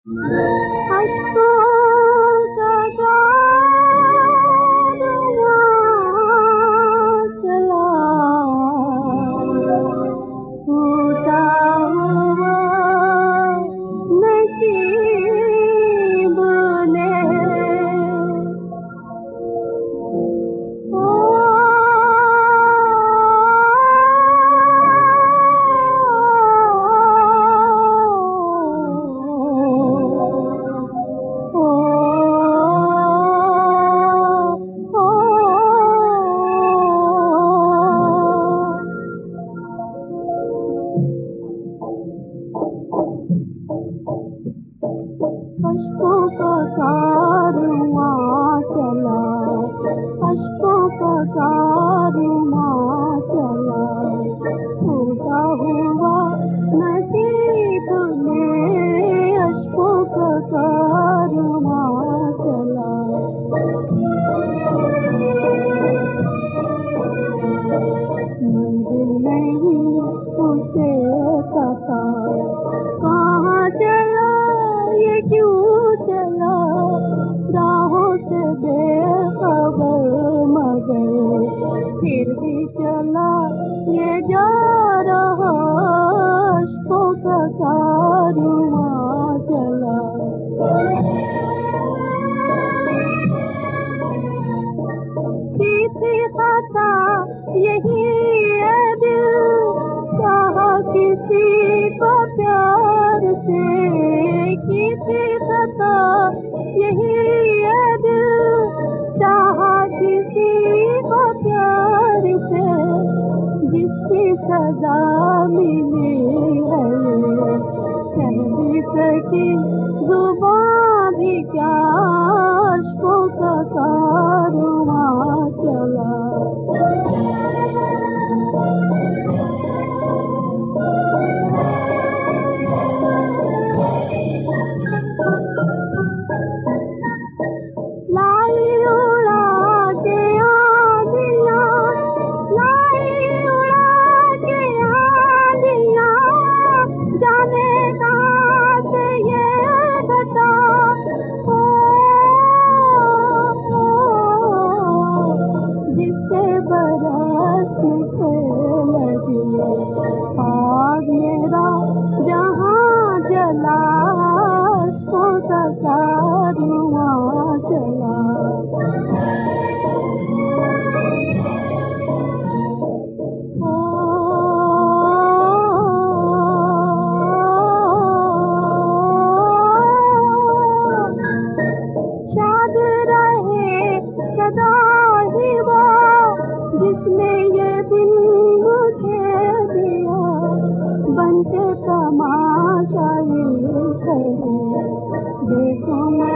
अश्कों का कारवां चला, टूटा हुआ नसीब ने अश्कों का कारवां चला, अश्कों का कारवां चला, टूटा हुआ नसीब में अश्कों का कारवां चला। मंजिल नहीं उसे पता, कहाँ चला ये क्यों चला, राहों से बेखबर मगर फिर भी चला ये जा रहा, अश्कों का कारवां चला। किसी खता यही है दिल, चाहा किसी को प्यार से, किसी खता यही है दिल, चाहा किसी को प्यार से, जिसकी सजा मिली है कह भी सकी जुबान भी क्या, अश्कों का कारवां चला। लाई उड़ा के आंधियाँ, लाई उड़ा के आंधियाँ, जाने कहाँ से ये घटा, जिससे बरसने लगी आग मेरा जहाँ जला, अश्कों का कारवां चला। शाद रहे सदा ही वो जिसने ये दिन मुझे दिया, बनके तमाशा ये करे देखो मैं